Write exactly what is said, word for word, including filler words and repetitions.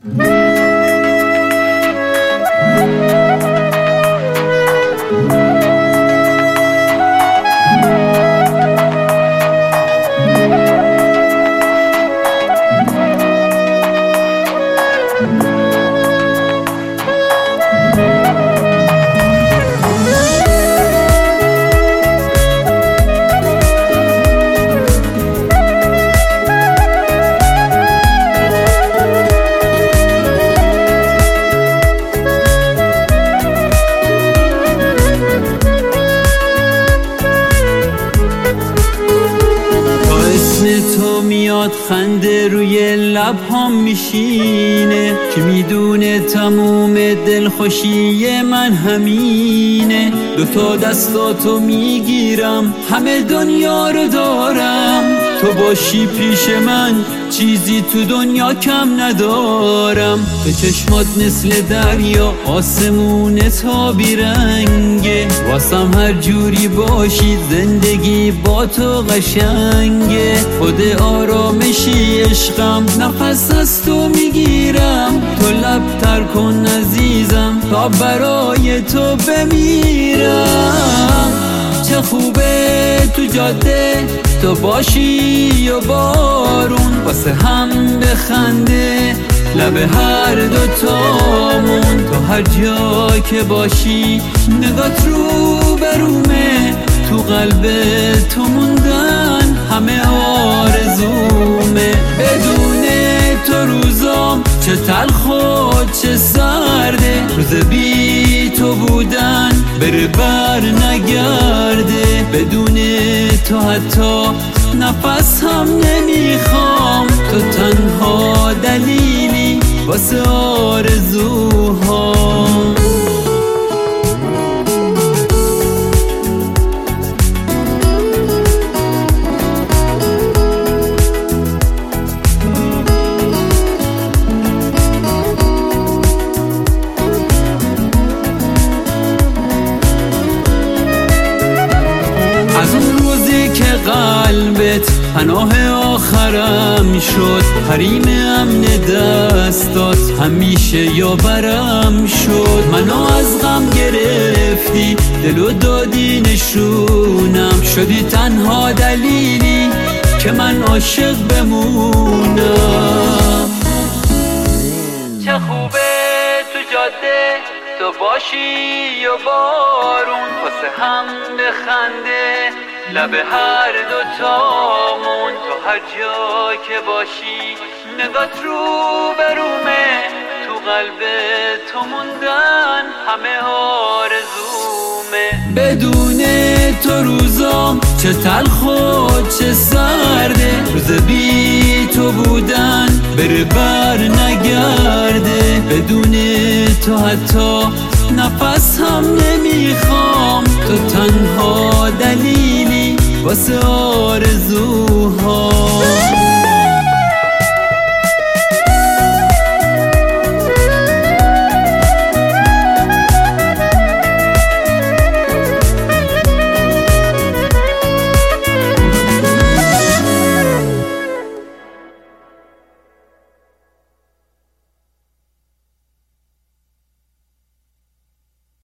تو میاد خنده روی لبهام میشینه که میدونه تموم دلخوشی من همینه. دوتا دستاتو میگیرم همه دنیا رو دارم، تو باشی پیش من چیزی تو دنیا کم ندارم. به چشمات مثل دریا آسمون تابی رنگه، واسم هر جوری باشی زندگی با تو قشنگه. خود آرامشی عشقم نفس از تو میگیرم، تو لب تر کن عزیزم تا برای تو بمیرم. چه خوبه تو جاده تو باشی و بارون، واسه هم بخنده لب هر دوتامون. تو هر جا که باشی نگات رو برومه، تو قلب تو موندن همه آرزومه. بدون تو روزام چه تلخ و چه سرده، روز بی تو بودن بره بر نگرده. بدون تو حتی نفس هم نمیخوام، تو تنها دلیلی واسه آرزوهام. از اون روزی که قلبت پناه آخرم شد، حریم امن دستات همیشه یاورم شد. منو از غم گرفتی دلو دادی نشونم، شدی تنها دلیلی که من عاشق بمونم. چه خوبه تو جاده تو باشی و بارون، واسه هم بخنده لب هر دوتامون. تو هر جا که باشی نگات رو برومه، تو قلب تو موندن همه آرزومه. بدون تو روزام چه تلخ و چه سرده، روز بی تو بودن بره بر نگرده. بدون تو حتی نفس هم نمیخوام، تو تنها دلیلی واسه آرزوها.